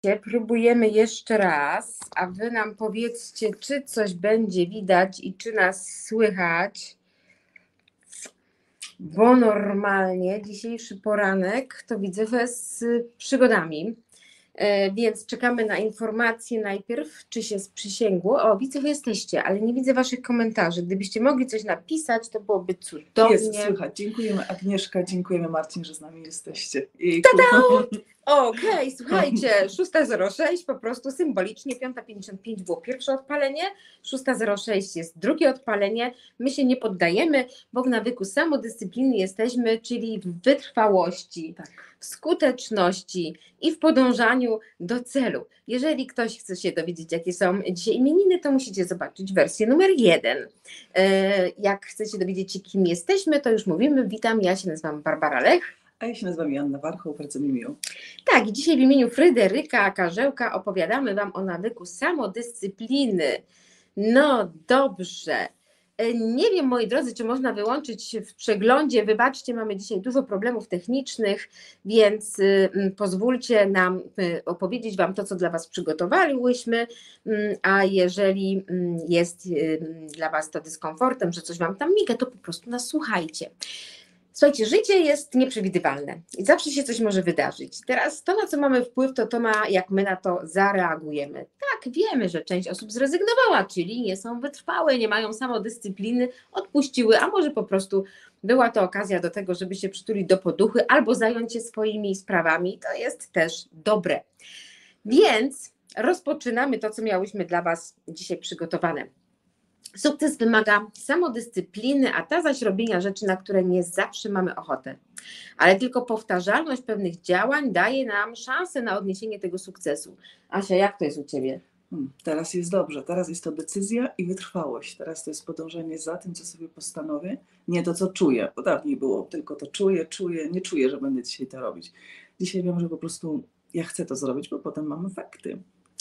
Próbujemy jeszcze raz, a wy nam powiedzcie, czy coś będzie widać i czy nas słychać, bo normalnie dzisiejszy poranek to widzę z przygodami, więc czekamy na informacje najpierw, czy się sprzysięgło. O, widzę, wy jesteście, ale nie widzę waszych komentarzy. Gdybyście mogli coś napisać, to byłoby cudownie. Jest, słychać. Dziękujemy Agnieszka, dziękujemy Marcin, że z nami jesteście. Okej, słuchajcie, 6:06 po prostu symbolicznie, 5:55 było pierwsze odpalenie, 6:06 jest drugie odpalenie. My się nie poddajemy, bo w nawyku samodyscypliny jesteśmy, czyli w wytrwałości, w skuteczności i w podążaniu do celu. Jeżeli ktoś chce się dowiedzieć, jakie są dzisiaj imieniny, to musicie zobaczyć wersję numer 1. Jak chcecie dowiedzieć się, kim jesteśmy, to już mówimy. Witam, ja się nazywam Barbara Lech. A ja się nazywam Joanna Warchoł, bardzo mi miło. Tak, i dzisiaj w imieniu Fryderyka Karzełka opowiadamy Wam o nawyku samodyscypliny. No dobrze. Nie wiem, moi drodzy, czy można wyłączyć w przeglądzie. Wybaczcie, mamy dzisiaj dużo problemów technicznych, więc pozwólcie nam opowiedzieć Wam to, co dla Was przygotowałyśmy, a jeżeli jest dla Was to dyskomfortem, że coś Wam tam miga, to po prostu nas słuchajcie. Słuchajcie, życie jest nieprzewidywalne i zawsze się coś może wydarzyć. Teraz to, na co mamy wpływ, to ma, jak my na to zareagujemy. Tak, wiemy, że część osób zrezygnowała, czyli nie są wytrwałe, nie mają samodyscypliny, odpuściły, a może po prostu była to okazja do tego, żeby się przytulić do poduchy albo zająć się swoimi sprawami. To jest też dobre. Więc rozpoczynamy to, co miałyśmy dla Was dzisiaj przygotowane. Sukces wymaga samodyscypliny, a ta zaś robienia rzeczy, na które nie zawsze mamy ochotę. Ale tylko powtarzalność pewnych działań daje nam szansę na odniesienie tego sukcesu. Asia, jak to jest u Ciebie? Teraz jest dobrze, teraz jest to decyzja i wytrwałość. Teraz to jest podążanie za tym, co sobie postanowię, nie to, co czuję. Bo dawniej było tylko to czuję, nie czuję, że będę dzisiaj to robić. Dzisiaj wiem, że po prostu ja chcę to zrobić, bo potem mam efekty.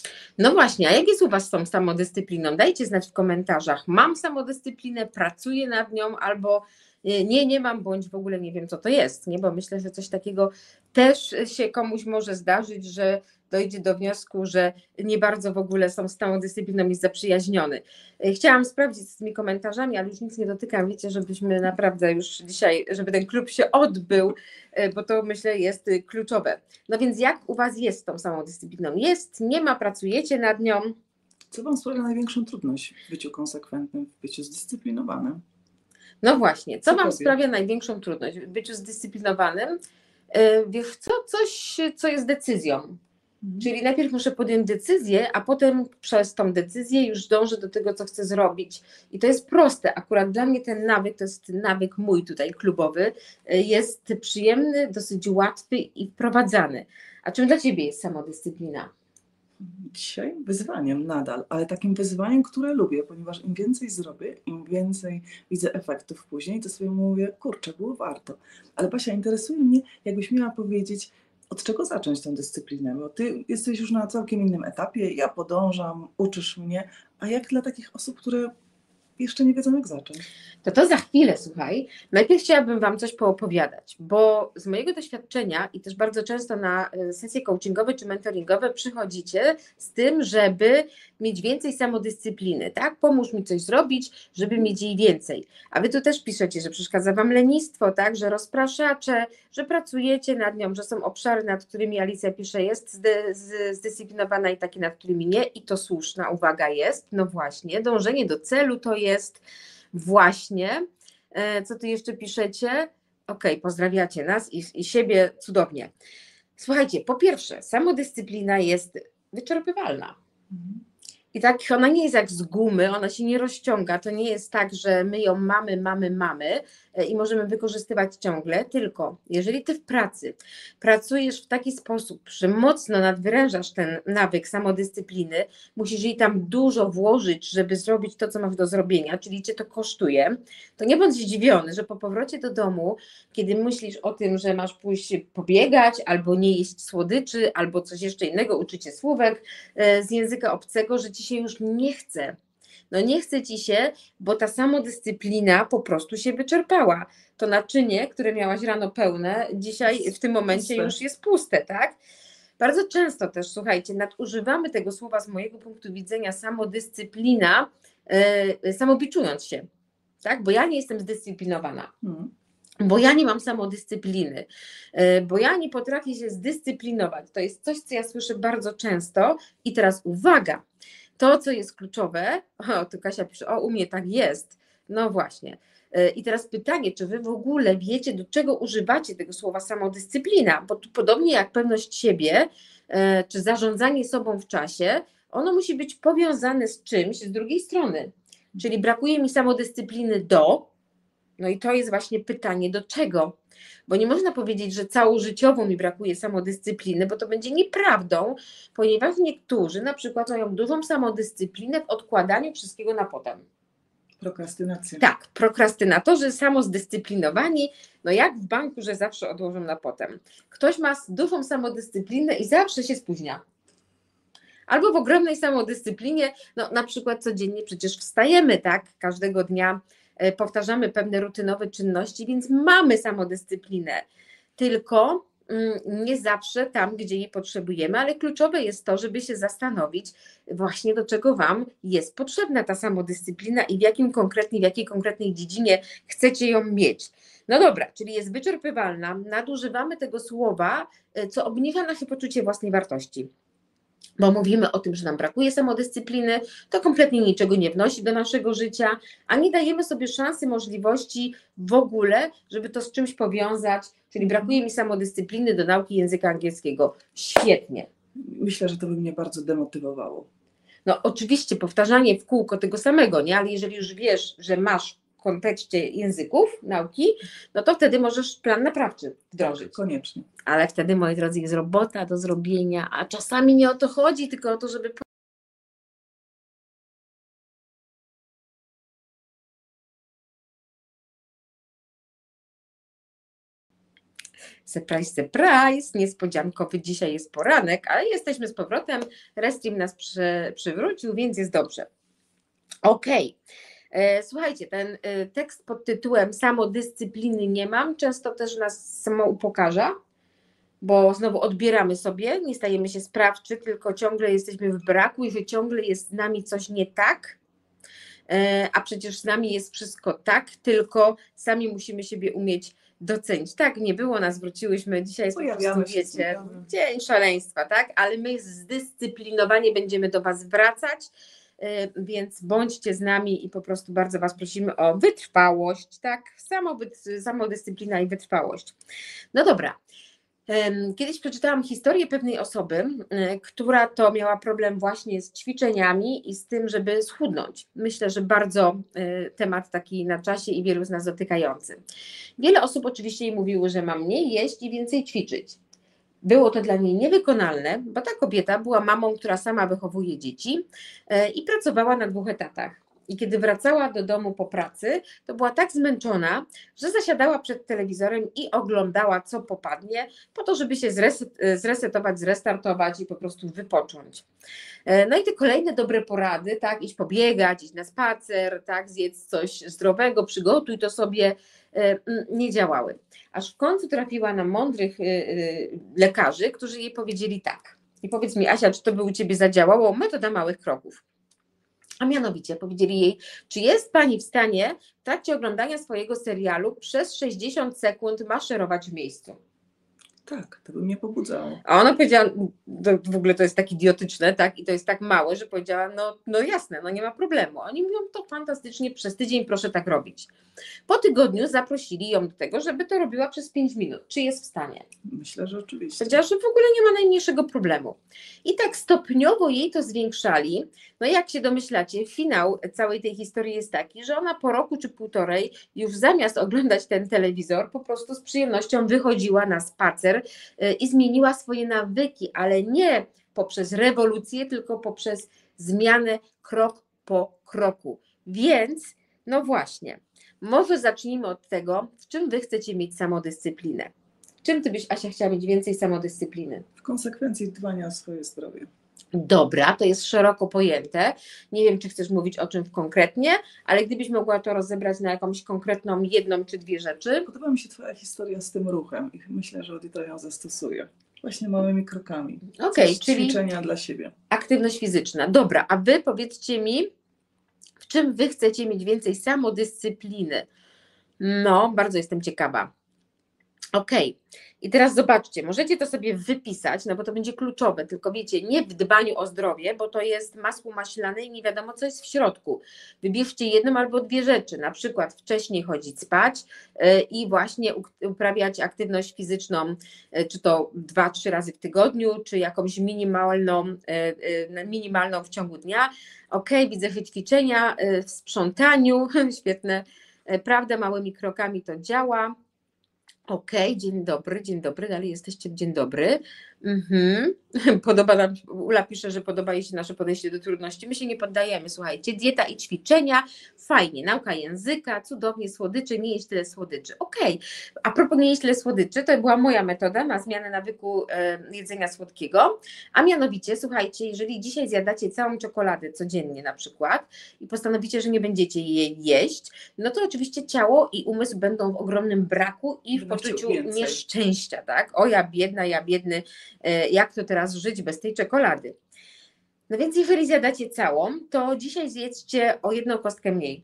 No właśnie, a jak jest u Was z tą samodyscypliną? Dajcie znać w komentarzach. Mam samodyscyplinę, pracuję nad nią, albo nie mam, bądź w ogóle nie wiem, co to jest, nie? Bo myślę, że coś takiego też się komuś może zdarzyć, że dojdzie do wniosku, że nie bardzo w ogóle z samodyscypliną jest zaprzyjaźniony. Chciałam sprawdzić z tymi komentarzami, ale już nic nie dotykam. Wiecie, żebyśmy naprawdę już dzisiaj, żeby ten klub się odbył, bo to myślę jest kluczowe. No więc jak u Was jest z tą samodyscypliną? Jest, nie ma, pracujecie nad nią? Co Wam sprawia największą trudność w byciu konsekwentnym, w byciu zdyscyplinowanym? No właśnie, co Wam sprawia największą trudność w byciu zdyscyplinowanym? Wiesz co? Coś, co jest decyzją. Czyli najpierw muszę podjąć decyzję, a potem przez tą decyzję już dążę do tego, co chcę zrobić. I to jest proste. Akurat dla mnie ten nawyk, to jest nawyk mój tutaj klubowy, jest przyjemny, dosyć łatwy i wprowadzany. A czym dla Ciebie jest samodyscyplina? Dzisiaj wyzwaniem nadal, ale takim wyzwaniem, które lubię, ponieważ im więcej zrobię, im więcej widzę efektów później, to sobie mówię, kurczę, było warto. Ale Basia, interesuje mnie, jakbyś miała powiedzieć, od czego zacząć tę dyscyplinę, bo Ty jesteś już na całkiem innym etapie, ja podążam, uczysz mnie, a jak dla takich osób, które jeszcze nie wiedzą, jak zacząć? To za chwilę, słuchaj. Najpierw chciałabym Wam coś poopowiadać, bo z mojego doświadczenia i też bardzo często na sesje coachingowe czy mentoringowe przychodzicie z tym, żeby mieć więcej samodyscypliny, tak? Pomóż mi coś zrobić, żeby mieć jej więcej. A Wy tu też piszecie, że przeszkadza Wam lenistwo, tak? Że rozpraszacze, że pracujecie nad nią, że są obszary, nad którymi Alicja pisze, jest zdyscyplinowana i takie, nad którymi nie. I to słuszna uwaga jest. No właśnie, dążenie do celu to jest właśnie. Co tu jeszcze piszecie? Okej, pozdrawiacie nas i siebie cudownie. Słuchajcie, po pierwsze, samodyscyplina jest wyczerpywalna. I tak ona nie jest jak z gumy, ona się nie rozciąga, to nie jest tak, że my ją mamy i możemy wykorzystywać ciągle, tylko jeżeli Ty w pracy pracujesz w taki sposób, że mocno nadwyrężasz ten nawyk samodyscypliny, musisz jej tam dużo włożyć, żeby zrobić to, co masz do zrobienia, czyli Cię to kosztuje, to nie bądź zdziwiony, że po powrocie do domu, kiedy myślisz o tym, że masz pójść pobiegać, albo nie jeść słodyczy, albo coś jeszcze innego, uczycie słówek z języka obcego, że Ci się już nie chce. No nie chce Ci się, bo ta samodyscyplina po prostu się wyczerpała. To naczynie, które miałaś rano pełne, dzisiaj w tym momencie już jest puste, tak? Bardzo często też, słuchajcie, nadużywamy tego słowa z mojego punktu widzenia samodyscyplina, samobiczując się, tak? Bo ja nie jestem zdyscyplinowana. Bo ja nie mam samodyscypliny, bo ja nie potrafię się zdyscyplinować. To jest coś, co ja słyszę bardzo często. I teraz uwaga, to, co jest kluczowe, to Kasia pisze, u mnie tak jest. No właśnie. I teraz pytanie, czy wy w ogóle wiecie, do czego używacie tego słowa samodyscyplina? Bo tu podobnie jak pewność siebie, czy zarządzanie sobą w czasie, ono musi być powiązane z czymś z drugiej strony. Czyli brakuje mi samodyscypliny no i to jest właśnie pytanie, do czego? Bo nie można powiedzieć, że całożyciowo mi brakuje samodyscypliny, bo to będzie nieprawdą, ponieważ niektórzy na przykład mają dużą samodyscyplinę w odkładaniu wszystkiego na potem. Prokrastynacja. Tak, prokrastynatorzy samozdyscyplinowani, no jak w banku, że zawsze odłożą na potem. Ktoś ma dużą samodyscyplinę i zawsze się spóźnia. Albo w ogromnej samodyscyplinie, no na przykład codziennie przecież wstajemy, tak, każdego dnia powtarzamy pewne rutynowe czynności, więc mamy samodyscyplinę, tylko nie zawsze tam, gdzie jej potrzebujemy, ale kluczowe jest to, żeby się zastanowić właśnie, do czego Wam jest potrzebna ta samodyscyplina i w jakiej konkretnej dziedzinie chcecie ją mieć. No dobra, czyli jest wyczerpywalna, nadużywamy tego słowa, co obniża nasze poczucie własnej wartości. Bo mówimy o tym, że nam brakuje samodyscypliny, to kompletnie niczego nie wnosi do naszego życia, a nie dajemy sobie szansy, możliwości w ogóle, żeby to z czymś powiązać, czyli brakuje mi samodyscypliny do nauki języka angielskiego. Świetnie. Myślę, że to by mnie bardzo demotywowało. No oczywiście powtarzanie w kółko tego samego, nie? Ale jeżeli już wiesz, że masz w kontekście języków, nauki, no to wtedy możesz plan naprawczy wdrożyć. Tak, koniecznie. Ale wtedy, moi drodzy, jest robota do zrobienia, a czasami nie o to chodzi, tylko o to, żeby surprise, surprise, niespodziankowy dzisiaj jest poranek, ale jesteśmy z powrotem, Restream nas przywrócił, więc jest dobrze. Okej. Słuchajcie, ten tekst pod tytułem samodyscypliny nie mam, często też nas samo upokarza, bo znowu odbieramy sobie, nie stajemy się sprawczy, tylko ciągle jesteśmy w braku i że ciągle jest z nami coś nie tak, a przecież z nami jest wszystko tak, tylko sami musimy siebie umieć docenić. Tak, nie było nas, wróciłyśmy, dzisiaj jest po prostu, wiecie, dzień szaleństwa, tak, ale my zdyscyplinowanie będziemy do Was wracać, więc bądźcie z nami i po prostu bardzo Was prosimy o wytrwałość, tak, samodyscyplina i wytrwałość. No dobra. Kiedyś przeczytałam historię pewnej osoby, która to miała problem właśnie z ćwiczeniami i z tym, żeby schudnąć. Myślę, że bardzo temat taki na czasie i wielu z nas dotykający. Wiele osób oczywiście jej mówiło, że ma mniej jeść i więcej ćwiczyć. Było to dla niej niewykonalne, bo ta kobieta była mamą, która sama wychowuje dzieci i pracowała na 2 etatach. I kiedy wracała do domu po pracy, to była tak zmęczona, że zasiadała przed telewizorem i oglądała, co popadnie, po to, żeby się zresetować, zrestartować i po prostu wypocząć. No i te kolejne dobre porady, tak, iść pobiegać, iść na spacer, tak, zjedz coś zdrowego, przygotuj to sobie, nie działały. Aż w końcu trafiła na mądrych lekarzy, którzy jej powiedzieli tak. I powiedz mi, Asia, czy to by u Ciebie zadziałało? Metoda małych kroków. A mianowicie powiedzieli jej, czy jest Pani w stanie w trakcie oglądania swojego serialu przez 60 sekund maszerować w miejscu? Tak, to by mnie pobudzało. A ona powiedziała, w ogóle to jest tak idiotyczne, tak, i to jest tak małe, że powiedziała, no jasne, no nie ma problemu. Oni mówią, to fantastycznie, przez tydzień proszę tak robić. Po tygodniu zaprosili ją do tego, żeby to robiła przez 5 minut. Czy jest w stanie? Myślę, że oczywiście. Powiedziała, że w ogóle nie ma najmniejszego problemu. I tak stopniowo jej to zwiększali. No jak się domyślacie, finał całej tej historii jest taki, że ona po roku czy półtorej już zamiast oglądać ten telewizor, po prostu z przyjemnością wychodziła na spacer i zmieniła swoje nawyki, ale nie poprzez rewolucję, tylko poprzez zmianę krok po kroku. Więc, no właśnie, może zacznijmy od tego, w czym Wy chcecie mieć samodyscyplinę. W czym Ty byś, Asia, chciała mieć więcej samodyscypliny? W konsekwencji dbania o swoje zdrowie. Dobra, to jest szeroko pojęte. Nie wiem, czy chcesz mówić o czym konkretnie, ale gdybyś mogła to rozebrać na jakąś konkretną 1 czy 2 rzeczy. Podoba mi się Twoja historia z tym ruchem i myślę, że od jutra ją zastosuję. Właśnie małymi krokami. Okej, Coś czyli ćwiczenia dla siebie. aktywność fizyczna. Dobra, a wy powiedzcie mi, w czym wy chcecie mieć więcej samodyscypliny? No, bardzo jestem ciekawa. Okej. I teraz zobaczcie, możecie to sobie wypisać, no bo to będzie kluczowe, tylko wiecie, nie w dbaniu o zdrowie, bo to jest masło maślane i nie wiadomo, co jest w środku. Wybierzcie jedną albo dwie rzeczy, na przykład wcześniej chodzić spać i właśnie uprawiać aktywność fizyczną, czy to 2-3 razy w tygodniu, czy jakąś minimalną w ciągu dnia. Okej, widzę ćwiczenia w sprzątaniu, świetne, prawda, małymi krokami to działa. Okej, dzień dobry, dalej jesteście, dzień dobry. Podoba nam, Ula pisze, że podoba jej się nasze podejście do trudności. My się nie poddajemy, słuchajcie, dieta i ćwiczenia, fajnie, nauka języka, cudownie, słodyczy, nie jeść tyle słodyczy. Okej, a propos nie jeść tyle słodyczy, to była moja metoda na zmianę nawyku jedzenia słodkiego, a mianowicie, słuchajcie, jeżeli dzisiaj zjadacie całą czekoladę codziennie na przykład i postanowicie, że nie będziecie jej jeść, no to oczywiście ciało i umysł będą w ogromnym braku i w Będą chciał poczuciu więcej. nieszczęścia, tak? O ja biedna, ja biedny, jak to teraz żyć bez tej czekolady? No więc jeżeli zjadacie całą, to dzisiaj zjedzcie o 1 kostkę mniej.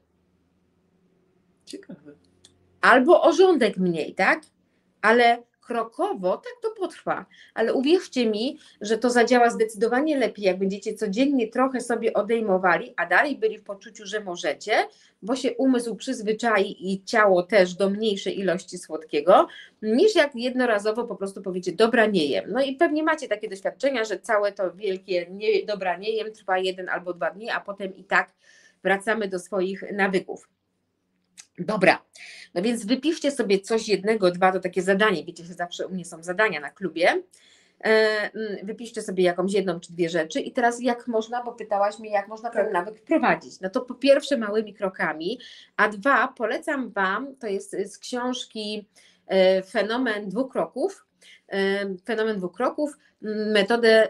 Ciekawe. Albo o rządek mniej, tak? Ale krokowo tak to potrwa. Ale uwierzcie mi, że to zadziała zdecydowanie lepiej, jak będziecie codziennie trochę sobie odejmowali, a dalej byli w poczuciu, że możecie, bo się umysł przyzwyczai i ciało też do mniejszej ilości słodkiego, niż jak jednorazowo po prostu powiecie, dobra, nie jem. No i pewnie macie takie doświadczenia, że całe to wielkie dobra, nie jem trwa 1 albo 2 dni, a potem i tak wracamy do swoich nawyków. Dobra, no więc wypiszcie sobie coś 1, 2, to takie zadanie, wiecie, że zawsze u mnie są zadania na klubie. Wypiszcie sobie jakąś 1 czy 2 rzeczy i teraz jak można, bo pytałaś mnie, jak można ten nawyk wprowadzić. No to po pierwsze małymi krokami, a 2 polecam Wam, to jest z książki Fenomen 2 kroków, metoda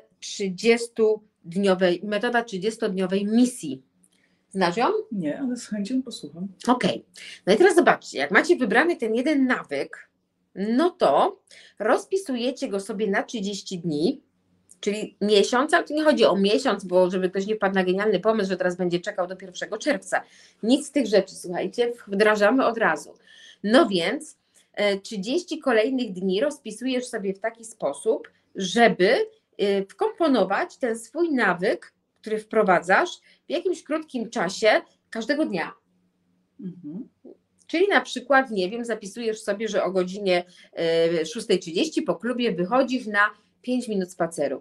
30-dniowej misji. Znasz ją? Nie, ale z chęcią posłucham. Okej. No i teraz zobaczcie, jak macie wybrany ten jeden nawyk, no to rozpisujecie go sobie na 30 dni, czyli miesiąc, ale tu nie chodzi o miesiąc, bo żeby ktoś nie wpadł na genialny pomysł, że teraz będzie czekał do 1 czerwca. Nic z tych rzeczy, słuchajcie, wdrażamy od razu. No więc 30 kolejnych dni rozpisujesz sobie w taki sposób, żeby wkomponować ten swój nawyk, który wprowadzasz w jakimś krótkim czasie każdego dnia. Mhm. Czyli na przykład, nie wiem, zapisujesz sobie, że o godzinie 6:30 po klubie wychodzisz na 5 minut spaceru.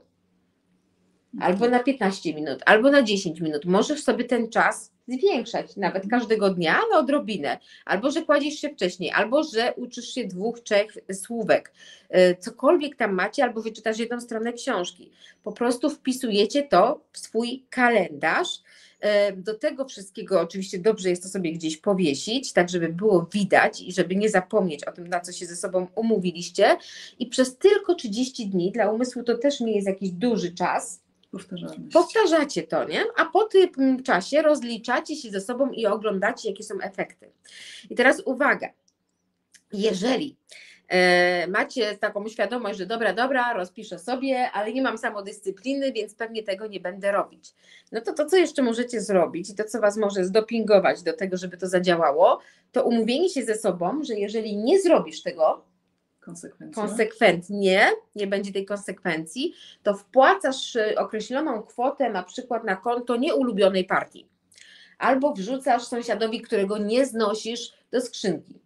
Albo na 15 minut, albo na 10 minut. Możesz sobie ten czas zwiększać, nawet każdego dnia, ale odrobinę. Albo, że kładziesz się wcześniej, albo, że uczysz się 2-3 słówek. Cokolwiek tam macie, albo wyczytasz 1 stronę książki. Po prostu wpisujecie to w swój kalendarz. Do tego wszystkiego oczywiście dobrze jest to sobie gdzieś powiesić, tak żeby było widać i żeby nie zapomnieć o tym, na co się ze sobą umówiliście. I przez tylko 30 dni, dla umysłu to też nie jest jakiś duży czas, powtarzacie to, nie? A po tym czasie rozliczacie się ze sobą i oglądacie, jakie są efekty. I teraz uwaga, jeżeli macie taką świadomość, że dobra, rozpiszę sobie, ale nie mam samodyscypliny, więc pewnie tego nie będę robić. No to co jeszcze możecie zrobić i to, co Was może zdopingować do tego, żeby to zadziałało, to umówienie się ze sobą, że jeżeli nie zrobisz tego konsekwentnie, nie będzie tej konsekwencji, to wpłacasz określoną kwotę na przykład na konto nieulubionej partii. Albo wrzucasz sąsiadowi, którego nie znosisz, do skrzynki.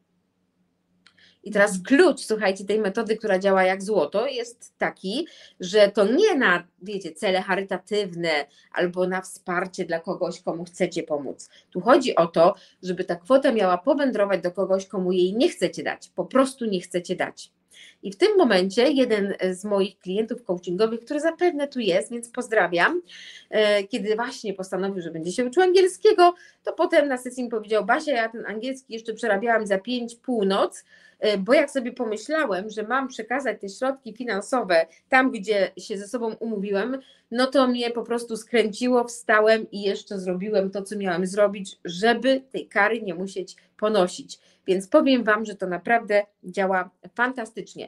I teraz klucz, słuchajcie, tej metody, która działa jak złoto, jest taki, że to nie na, wiecie, cele charytatywne albo na wsparcie dla kogoś, komu chcecie pomóc. Tu chodzi o to, żeby ta kwota miała powędrować do kogoś, komu jej nie chcecie dać, po prostu nie chcecie dać. I w tym momencie jeden z moich klientów coachingowych, który zapewne tu jest, więc pozdrawiam, kiedy właśnie postanowił, że będzie się uczył angielskiego, to potem na sesji mi powiedział: Basia, ja ten angielski jeszcze przerabiałam za 5 północ, bo jak sobie pomyślałem, że mam przekazać te środki finansowe tam, gdzie się ze sobą umówiłem, no to mnie po prostu skręciło, wstałem i jeszcze zrobiłem to, co miałam zrobić, żeby tej kary nie musieć ponosić. Więc powiem Wam, że to naprawdę działa fantastycznie.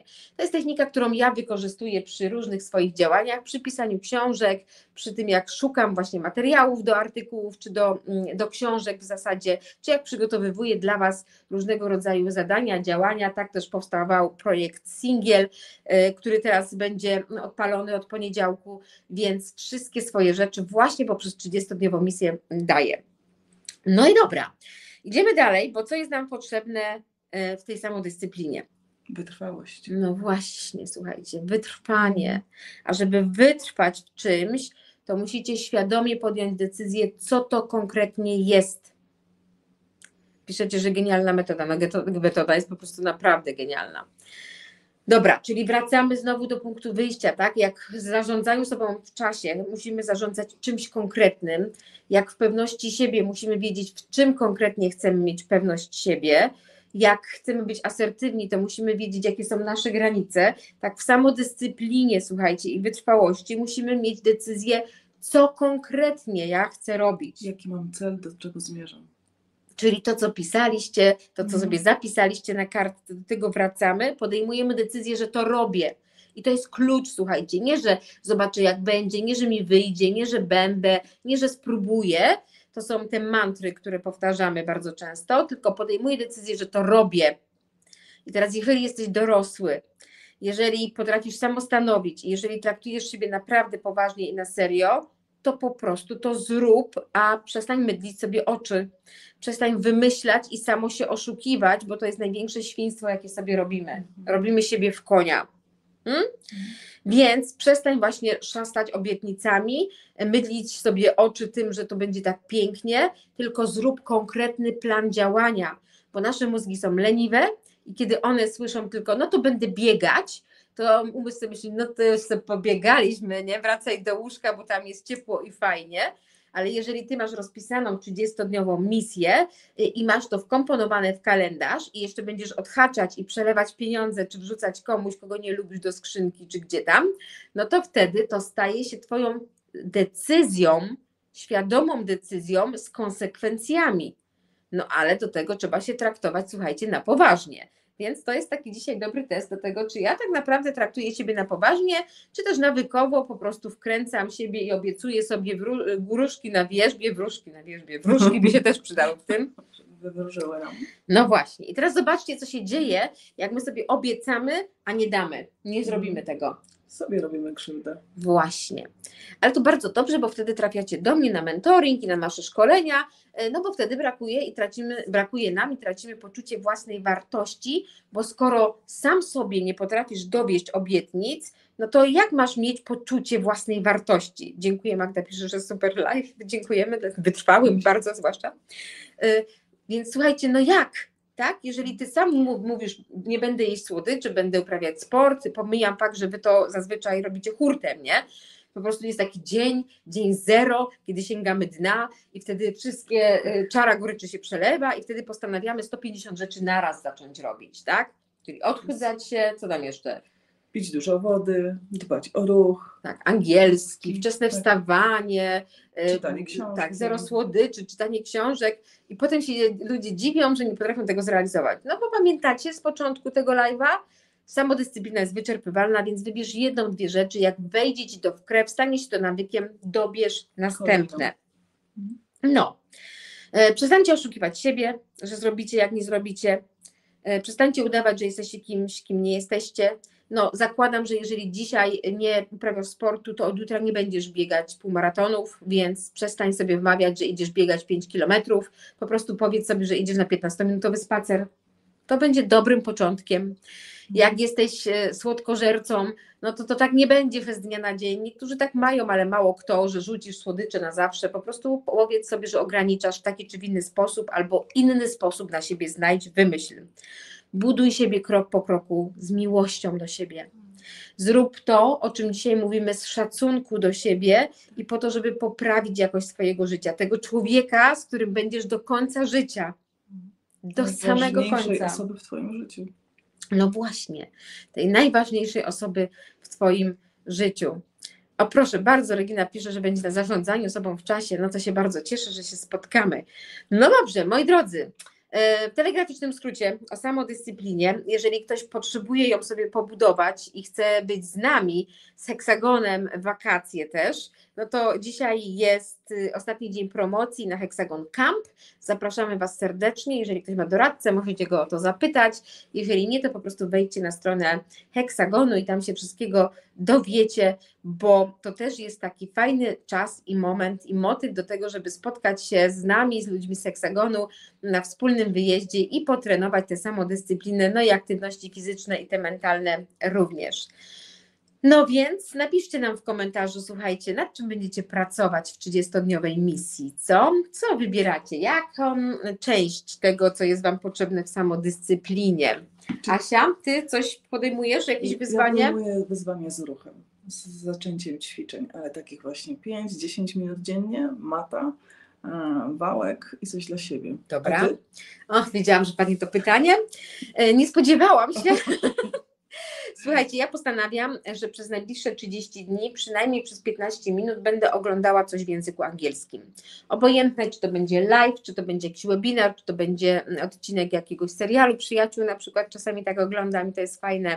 poważnie. To jest technika, którą ja wykorzystuję przy różnych swoich działaniach, przy pisaniu książek, przy tym jak szukam właśnie materiałów do artykułów, czy do książek w zasadzie, czy jak przygotowywuję dla Was różnego rodzaju zadania, działania. Tak też powstawał projekt Singiel, który teraz będzie odpalony od poniedziałku, więc wszystkie swoje rzeczy właśnie poprzez 30-dniową misję daję. No i dobra, idziemy dalej, bo co jest nam potrzebne w tej samodyscyplinie? Wytrwałość. No właśnie, słuchajcie, wytrwanie. A żeby wytrwać w czymś, to musicie świadomie podjąć decyzję, co to konkretnie jest. Piszecie, że genialna metoda. No, metoda jest po prostu naprawdę genialna. Dobra, czyli wracamy znowu do punktu wyjścia, tak? Jak w zarządzaniu sobą w czasie musimy zarządzać czymś konkretnym, jak w pewności siebie musimy wiedzieć, w czym konkretnie chcemy mieć pewność siebie, jak chcemy być asertywni, to musimy wiedzieć, jakie są nasze granice, tak w samodyscyplinie, słuchajcie, i wytrwałości musimy mieć decyzję, co konkretnie ja chcę robić. Jaki mam cel, do czego zmierzam. Czyli to, co pisaliście, to, co sobie zapisaliście na kartce, do tego wracamy, podejmujemy decyzję, że to robię. I to jest klucz, słuchajcie, nie, że zobaczę jak będzie, nie, że mi wyjdzie, nie, że będę, nie, że spróbuję. To są te mantry, które powtarzamy bardzo często, tylko podejmuję decyzję, że to robię. I teraz jeżeli jesteś dorosły, jeżeli potrafisz samostanowić i jeżeli traktujesz siebie naprawdę poważnie i na serio, to po prostu to zrób, a przestań mydlić sobie oczy, przestań wymyślać i samo się oszukiwać, bo to jest największe świństwo, jakie sobie robimy. Robimy siebie w konia. Więc przestań właśnie szastać obietnicami, mydlić sobie oczy tym, że to będzie tak pięknie, tylko zrób konkretny plan działania, bo nasze mózgi są leniwe i kiedy one słyszą tylko, no to będę biegać, to umysł sobie myśli, no to już sobie pobiegaliśmy, nie? Wracaj do łóżka, bo tam jest ciepło i fajnie. Ale jeżeli ty masz rozpisaną 30-dniową misję i masz to wkomponowane w kalendarz i jeszcze będziesz odhaczać i przelewać pieniądze, czy wrzucać komuś, kogo nie lubisz do skrzynki, czy gdzie tam, no to wtedy to staje się twoją decyzją, świadomą decyzją z konsekwencjami. No ale do tego trzeba się traktować, słuchajcie, na poważnie. Więc to jest taki dzisiaj dobry test do tego, czy ja tak naprawdę traktuję siebie na poważnie, czy też nawykowo po prostu wkręcam siebie i obiecuję sobie wróżki na wierzbie, wróżki by się też przydały w tym. Wywróżyły nam. No właśnie. I teraz zobaczcie, co się dzieje, jak my sobie obiecamy, a nie damy. Nie zrobimy tego. Sobie robimy krzywdę. Właśnie. Ale to bardzo dobrze, bo wtedy trafiacie do mnie na mentoring i na nasze szkolenia, no bo wtedy brakuje nam i tracimy poczucie własnej wartości, bo skoro sam sobie nie potrafisz dowieść obietnic, no to jak masz mieć poczucie własnej wartości? Dziękuję, Magda pisze, że super live, dziękujemy, wytrwałym bardzo zwłaszcza. Więc słuchajcie, no jak? Tak? Jeżeli ty sam mówisz, nie będę jeść słodyczy, będę uprawiać sport, pomijam fakt, że wy to zazwyczaj robicie hurtem, nie? Po prostu jest taki dzień zero, kiedy sięgamy dna i wtedy wszystkie czara goryczy się przelewa i wtedy postanawiamy 150 rzeczy naraz zacząć robić, tak? Czyli odchudzać się, co tam jeszcze? Pić dużo wody, dbać o ruch. Tak, angielski, wczesne wstawanie, czytanie książek. Tak, zero słodyczy, czytanie książek i potem się ludzie dziwią, że nie potrafią tego zrealizować. No bo pamiętacie z początku tego live'a, samodyscyplina jest wyczerpywalna, więc wybierz jedną, dwie rzeczy, jak wejdzie ci to w krew, stanie się to nawykiem, dobierz następne. No, przestańcie oszukiwać siebie, że zrobicie, jak nie zrobicie, przestańcie udawać, że jesteście kimś, kim nie jesteście. No, zakładam, że jeżeli dzisiaj nie uprawiasz sportu, to od jutra nie będziesz biegać półmaratonów, więc przestań sobie wmawiać, że idziesz biegać 5 kilometrów. Po prostu powiedz sobie, że idziesz na 15-minutowy spacer. To będzie dobrym początkiem. Jak jesteś słodkożercą, no to tak nie będzie z dnia na dzień. Niektórzy tak mają, ale mało kto, że rzucisz słodycze na zawsze. Po prostu powiedz sobie, że ograniczasz w taki czy w inny sposób, albo inny sposób na siebie znajdź, wymyśl. Buduj siebie krok po kroku z miłością do siebie. Zrób to, o czym dzisiaj mówimy, z szacunku do siebie i po to, żeby poprawić jakość swojego życia. Tego człowieka, z którym będziesz do końca życia. Do samego końca. Osoby w twoim życiu. No właśnie, tej najważniejszej osoby w twoim życiu. O proszę bardzo, Regina pisze, że będzie na zarządzaniu sobą w czasie, no to się bardzo cieszę, że się spotkamy. No dobrze, moi drodzy, W telegraficznym skrócie o samodyscyplinie, jeżeli ktoś potrzebuje ją sobie pobudować i chce być z nami, z Heksagonem w wakacje też, no to dzisiaj jest ostatni dzień promocji na Heksagon Camp. Zapraszamy Was serdecznie. Jeżeli ktoś ma doradcę, możecie go o to zapytać. Jeżeli nie, to po prostu wejdźcie na stronę Heksagonu i tam się wszystkiego dowiecie, bo to też jest taki fajny czas i moment i motyw do tego, żeby spotkać się z nami, z ludźmi z Heksagonu na wspólnym wyjeździe i potrenować tę samodyscyplinę, no i aktywności fizyczne i te mentalne również. No więc napiszcie nam w komentarzu, słuchajcie, nad czym będziecie pracować w 30-dniowej misji, co? Co wybieracie? Jaką część tego, co jest Wam potrzebne w samodyscyplinie? Asia, Ty coś podejmujesz, jakieś wyzwanie? Ja podejmuję wyzwanie z ruchem, z zaczęciem ćwiczeń, ale takich właśnie 5-10 minut dziennie, mata, wałek i coś dla siebie. Dobra. A ty? O, wiedziałam, że Pani to pytanie. Nie spodziewałam się. Słuchajcie, ja postanawiam, że przez najbliższe 30 dni, przynajmniej przez 15 minut będę oglądała coś w języku angielskim. Obojętne, czy to będzie live, czy to będzie jakiś webinar, czy to będzie odcinek jakiegoś serialu Przyjaciół, na przykład czasami tak oglądam i to jest fajne,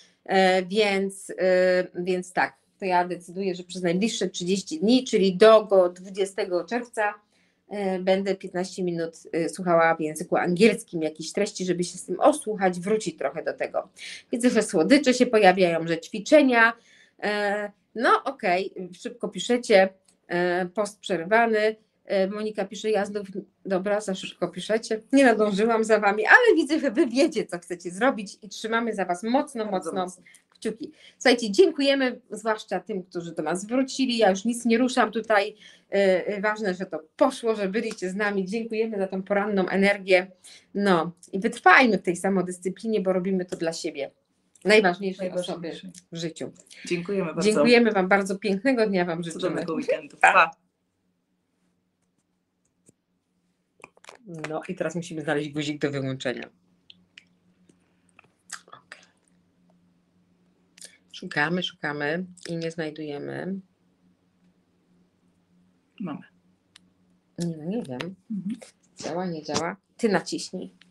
więc tak, to ja decyduję, że przez najbliższe 30 dni, czyli do 20 czerwca będę 15 minut słuchała w języku angielskim jakichś treści, żeby się z tym osłuchać, wrócić trochę do tego. Widzę, że słodycze się pojawiają, że ćwiczenia. No okej, szybko piszecie, post przerwany. Monika pisze, ja znów, dobra, za szybko piszecie, nie nadążyłam za Wami, ale widzę, że Wy wiecie, co chcecie zrobić i trzymamy za Was mocno kciuki. Słuchajcie, dziękujemy zwłaszcza tym, którzy do nas wrócili, ja już nic nie ruszam tutaj, ważne, że to poszło, że byliście z nami, dziękujemy za tą poranną energię, no i wytrwajmy w tej samodyscyplinie, bo robimy to dla siebie, najważniejszej osoby w życiu. Dziękujemy bardzo. Dziękujemy Wam bardzo, pięknego dnia Wam życzymy. Cudownego weekendu. Pa! No i teraz musimy znaleźć guzik do wyłączenia. Okay. Szukamy i nie znajdujemy. Mamy. Nie wiem. Działa, nie działa. Ty naciśnij.